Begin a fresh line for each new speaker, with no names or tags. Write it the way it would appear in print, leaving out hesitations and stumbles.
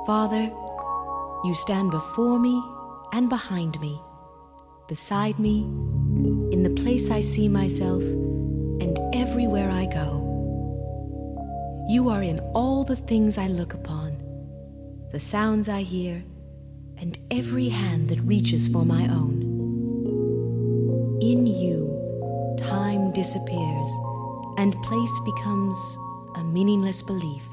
Father, you stand before me and behind me, beside me, in the place I see myself, and everywhere I go. You are in all the things I look upon, the sounds I hear, and every hand that reaches for my own. In you, time disappears, and place becomes a meaningless belief.